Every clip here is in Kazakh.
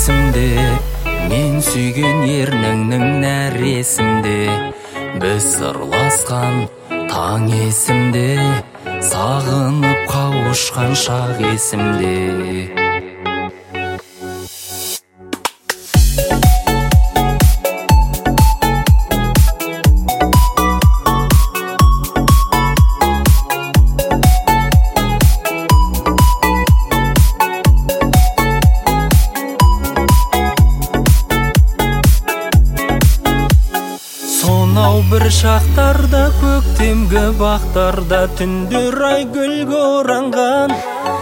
есімде, мен сүйген ерніңнің нәресімде. Біз сырласқан таң есімде, сағынып қауышқан шақ есімде. Сонау бір шақтарда, көктемгі бақтарда, түндер ай гүлге оранған.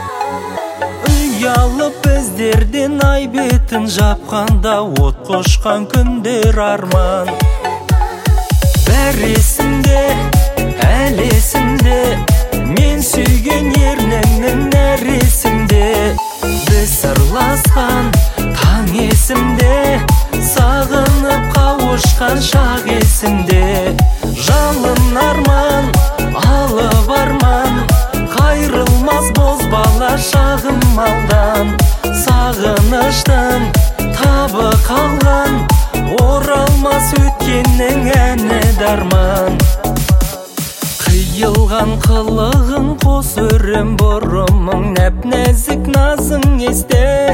Ұялып біздерден ай бетін жапқанда, от қошқан күндер арман. Бәр есімде, әл есімде, мен сүйген ерніңнің нәресімде. Біз сырласқан таң есімде, сағынып қауышқан шақ есімде. Жалын арман, алып арман, қайрылмас бозбала шағым алдан. Сағыныштың табы қалған, оралмас өткеннің әні дарман. Қиылған қылығың, қос өрім бұрымың, нәп-нәзік назың есте.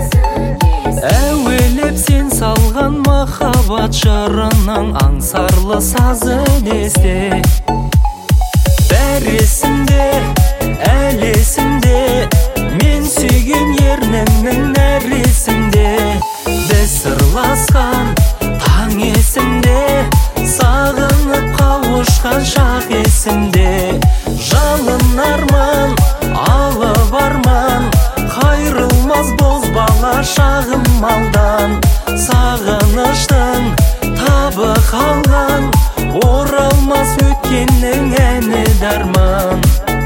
Әуелеп сен салған махаббат жырының, аңсарлы сазын есте. Бәр есімде, әл есімде, мен сүйген ерніңнің нәресімде. Біз сырласқан таң есімде, сағынып қауышқан шақ есімде. Жалын арман, алып арман, қайрылмас бозбала шағым алдан. Сағыныштың табы қалған, оралмас өткеннің әні дарман.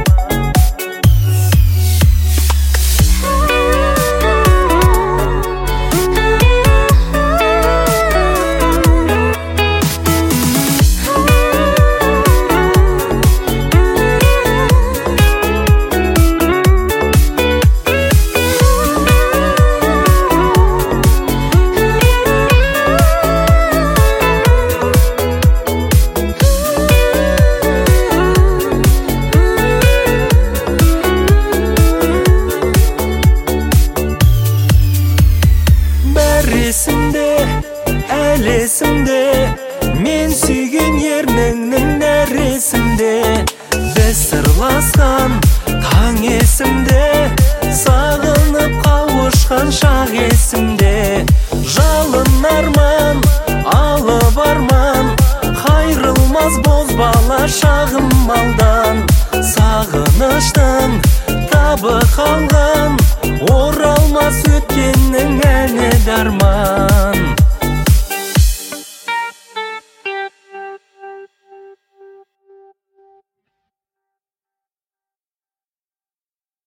Есімде, әл есімде, мен сүйген ерніңнің нәресімде. Біз сырласқан таң есімде, сағынып қауышқан шақ есімде. Жалын арман, алып арман, қайрылмас бозбала шағым алдан. Сағыныштың табы қалған, оралмас өткеннің әні дарман.